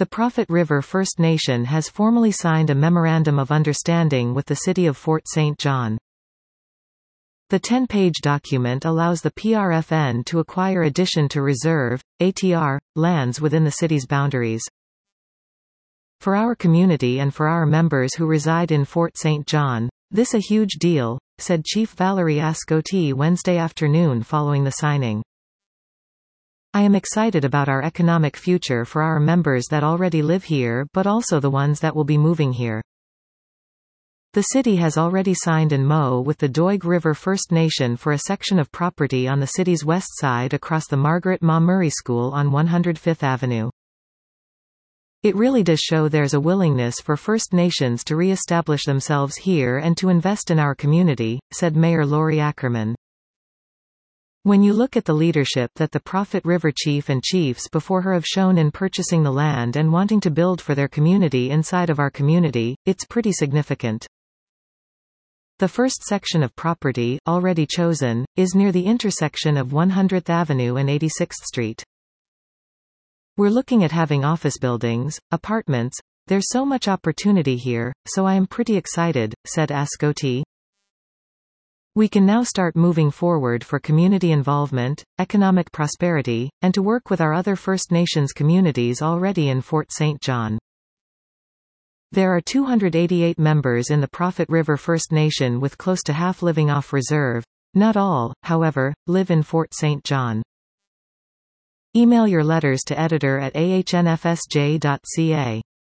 The Prophet River First Nation has formally signed a Memorandum of Understanding with the City of Fort St. John. The 10-page document allows the PRFN to acquire addition to reserve, ATR, lands within the city's boundaries. For our community and for our members who reside in Fort St. John, this a huge deal, said Chief Valerie Ascote Wednesday afternoon following the signing. I am excited about our economic future for our members that already live here but also the ones that will be moving here. The city has already signed an MO with the Doig River First Nation for a section of property on the city's west side across the Margaret Ma Murray School on 105th Avenue. It really does show there's a willingness for First Nations to re-establish themselves here and to invest in our community, said Mayor Lori Ackerman. When you look at the leadership that the Prophet River Chief and chiefs before her have shown in purchasing the land and wanting to build for their community inside of our community, it's pretty significant. The first section of property, already chosen, is near the intersection of 100th Avenue and 86th Street. We're looking at having office buildings, apartments. There's so much opportunity here, so I am pretty excited, said Ascote. We can now start moving forward for community involvement, economic prosperity, and to work with our other First Nations communities already in Fort St. John. There are 288 members in the Prophet River First Nation with close to half living off reserve. Not all, however, live in Fort St. John. Email your letters to editor@ahnfsj.ca.